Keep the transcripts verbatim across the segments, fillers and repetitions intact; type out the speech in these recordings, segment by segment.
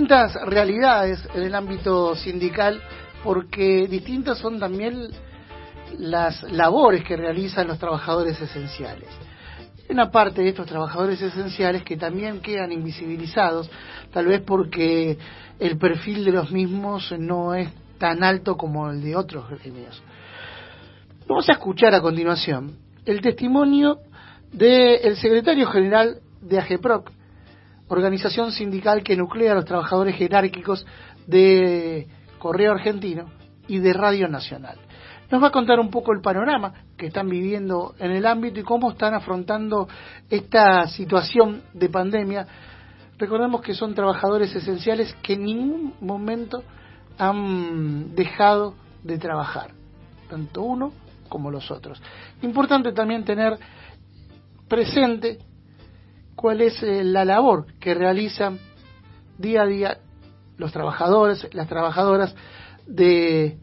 distintas realidades en el ámbito sindical, porque distintas son también las labores que realizan los trabajadores esenciales. Hay una parte de estos trabajadores esenciales que también quedan invisibilizados, tal vez porque el perfil de los mismos no es tan alto como el de otros gremios. Vamos a escuchar a continuación el testimonio del secretario general de AGEPROC, organización sindical que nuclea a los trabajadores jerárquicos de Correo Argentino y de Radio Nacional. Nos va a contar un poco el panorama que están viviendo en el ámbito y cómo están afrontando esta situación de pandemia. Recordemos que son trabajadores esenciales que en ningún momento han dejado de trabajar, tanto uno como los otros. Importante también tener presente cuál es la labor que realizan día a día los trabajadores, las trabajadoras de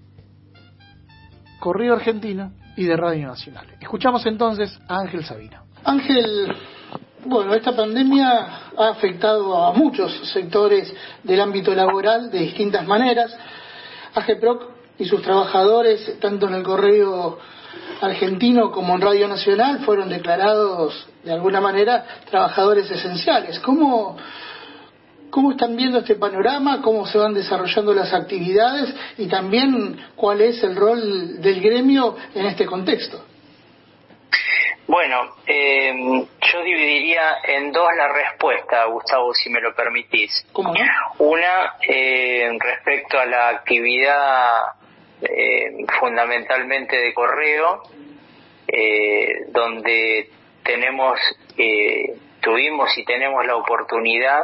Correo Argentino y de Radio Nacional. Escuchamos entonces a Ángel Sabino. Ángel, bueno, esta pandemia ha afectado a muchos sectores del ámbito laboral de distintas maneras. AGEPROC y sus trabajadores, tanto en el Correo Argentino como en Radio Nacional, fueron declarados de alguna manera trabajadores esenciales. ¿Cómo, cómo están viendo este panorama? ¿Cómo se van desarrollando las actividades? Y también, ¿cuál es el rol del gremio en este contexto? Bueno, eh, yo dividiría en dos la respuesta, Gustavo, si me lo permitís. ¿Cómo no? Una, eh, respecto a la actividad eh, fundamentalmente de correo, eh, donde tenemos, eh, tuvimos y tenemos la oportunidad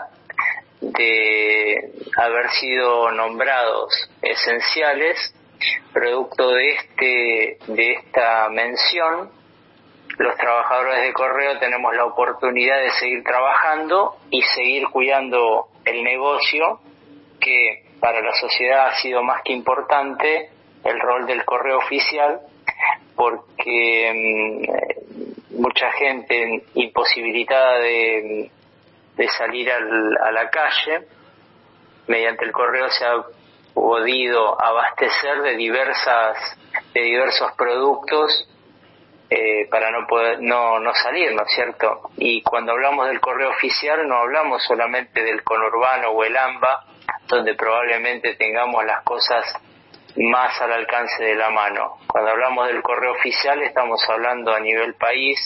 de haber sido nombrados esenciales, producto de este, de esta mención. Los trabajadores de correo tenemos la oportunidad de seguir trabajando y seguir cuidando el negocio, que para la sociedad ha sido más que importante el rol del correo oficial, porque mmm, mucha gente imposibilitada de, de salir al, a la calle, mediante el correo se ha podido abastecer de diversas de diversos productos Eh, para no poder no no salir, ¿no es cierto? Y cuando hablamos del correo oficial no hablamos solamente del conurbano o el AMBA, donde probablemente tengamos las cosas más al alcance de la mano. Cuando hablamos del correo oficial estamos hablando a nivel país,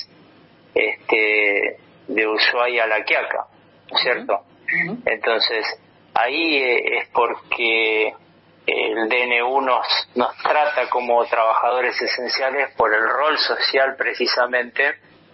este de Ushuaia a La Quiaca, ¿no es cierto? Uh-huh. Entonces ahí eh, es porque el D N U nos, nos trata como trabajadores esenciales por el rol social precisamente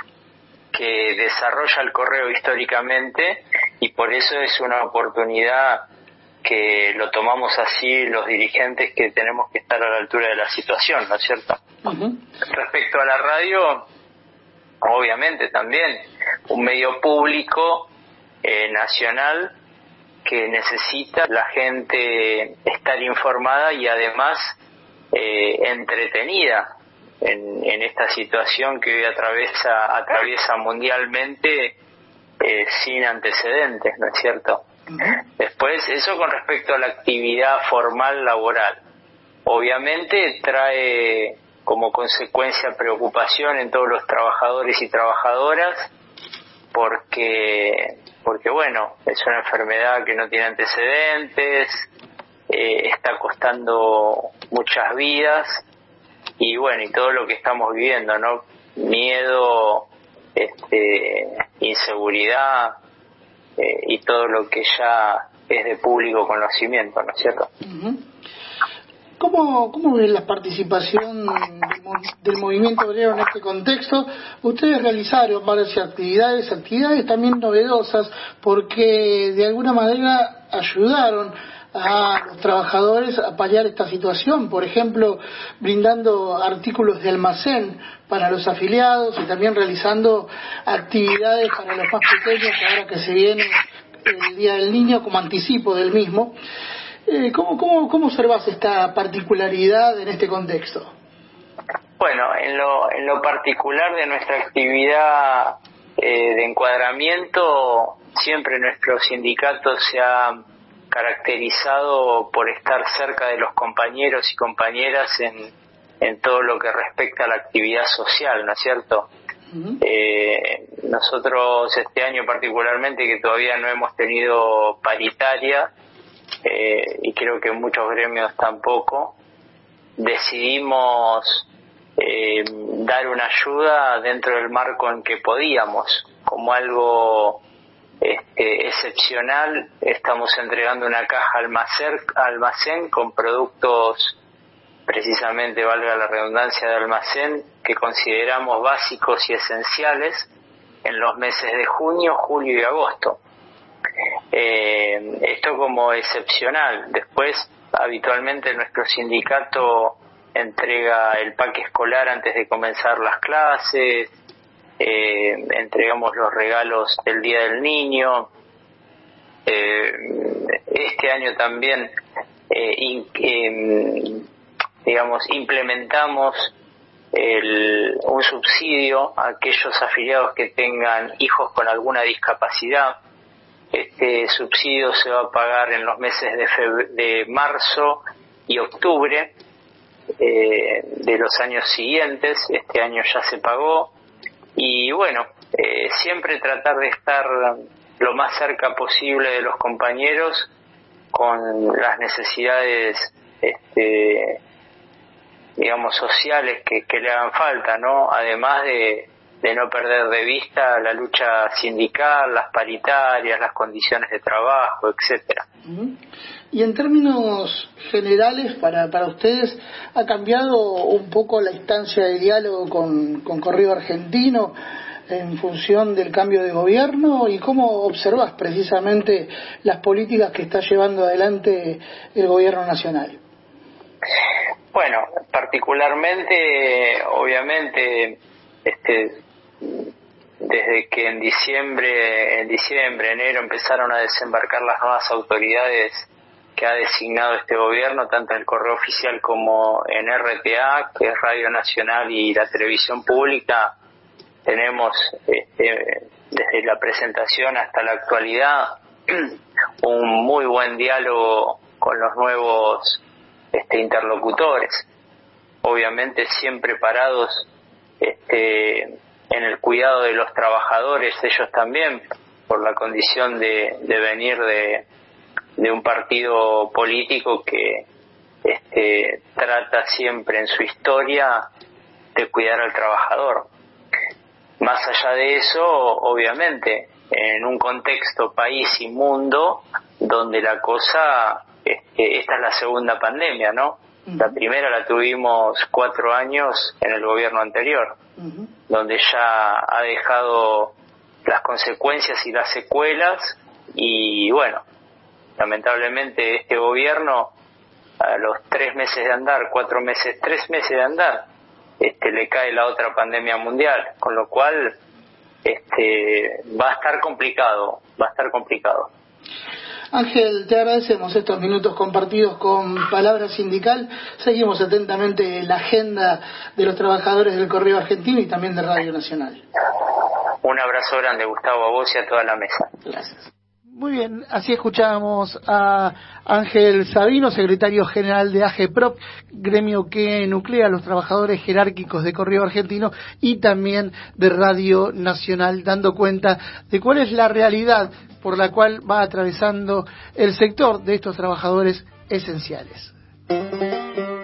que desarrolla el correo históricamente, y por eso es una oportunidad que lo tomamos así los dirigentes, que tenemos que estar a la altura de la situación, ¿no es cierto? Uh-huh. Respecto a la radio, obviamente también un medio público eh, nacional que necesita la gente estar informada y además eh, entretenida en, en esta situación que hoy atraviesa, atraviesa mundialmente eh, sin antecedentes, ¿no es cierto? Uh-huh. Después, eso con respecto a la actividad formal laboral. Obviamente trae como consecuencia preocupación en todos los trabajadores y trabajadoras, porque porque bueno, es una enfermedad que no tiene antecedentes, eh, está costando muchas vidas, y bueno, y todo lo que estamos viviendo, ¿no? Miedo, este, inseguridad, eh, y todo lo que ya es de público conocimiento, ¿no es cierto? Uh-huh. ¿Cómo, ¿Cómo ven la participación del movimiento obrero en este contexto? Ustedes realizaron varias actividades, actividades también novedosas, porque de alguna manera ayudaron a los trabajadores a paliar esta situación, por ejemplo, brindando artículos de almacén para los afiliados y también realizando actividades para los más pequeños, ahora que se viene el Día del Niño, como anticipo del mismo. Eh, ¿cómo, cómo, ¿Cómo observas esta particularidad en este contexto? Bueno, en lo, en lo particular de nuestra actividad eh, de encuadramiento, siempre nuestro sindicato se ha caracterizado por estar cerca de los compañeros y compañeras en, en todo lo que respecta a la actividad social, ¿no es cierto? Uh-huh. Eh, nosotros este año particularmente, que todavía no hemos tenido paritaria, eh, y creo que muchos gremios tampoco, decidimos eh, dar una ayuda dentro del marco en que podíamos, como algo este, excepcional. Estamos entregando una caja almacén, almacén con productos, precisamente, valga la redundancia, de almacén, que consideramos básicos y esenciales en los meses de junio, julio y agosto. Eh, esto como excepcional. Después, habitualmente nuestro sindicato entrega el paque escolar antes de comenzar las clases, eh, entregamos los regalos del Día del Niño. Eh, este año también eh, in, eh, digamos implementamos el, un subsidio a aquellos afiliados que tengan hijos con alguna discapacidad. Este subsidio se va a pagar en los meses de, febrero, de marzo y octubre eh, de los años siguientes. Este año ya se pagó y bueno, eh, siempre tratar de estar lo más cerca posible de los compañeros con las necesidades este, digamos sociales que, que le hagan falta, ¿no? Además de de no perder de vista la lucha sindical, las paritarias, las condiciones de trabajo, etcétera. Y en términos generales, para para ustedes, ¿ha cambiado un poco la instancia de diálogo con, con Correo Argentino en función del cambio de gobierno? ¿Y cómo observas precisamente las políticas que está llevando adelante el gobierno nacional? Bueno, particularmente, obviamente, este desde que en diciembre, en diciembre, enero empezaron a desembarcar las nuevas autoridades que ha designado este gobierno, tanto en el Correo Oficial como en R T A, que es Radio Nacional, y la televisión pública, tenemos este, desde la presentación hasta la actualidad un muy buen diálogo con los nuevos este, interlocutores, obviamente siempre parados este en el cuidado de los trabajadores, ellos también, por la condición de, de venir de, de un partido político que este, trata siempre en su historia de cuidar al trabajador. Más allá de eso, obviamente, en un contexto país y mundo donde la cosa, este, esta es la segunda pandemia, ¿no? La primera la tuvimos cuatro años en el gobierno anterior, uh-huh. donde ya ha dejado las consecuencias y las secuelas, y bueno, lamentablemente este gobierno a los tres meses de andar, cuatro meses, tres meses de andar, este le cae la otra pandemia mundial, con lo cual este va a estar complicado, va a estar complicado. Ángel, te agradecemos estos minutos compartidos con Palabra Sindical. Seguimos atentamente la agenda de los trabajadores del Correo Argentino y también de Radio Nacional. Un abrazo grande, Gustavo, a vos y a toda la mesa. Gracias. Muy bien, así escuchábamos a Ángel Sabino, secretario general de AGEPROP, gremio que nuclea a los trabajadores jerárquicos de Correo Argentino y también de Radio Nacional, dando cuenta de cuál es la realidad por la cual va atravesando el sector de estos trabajadores esenciales.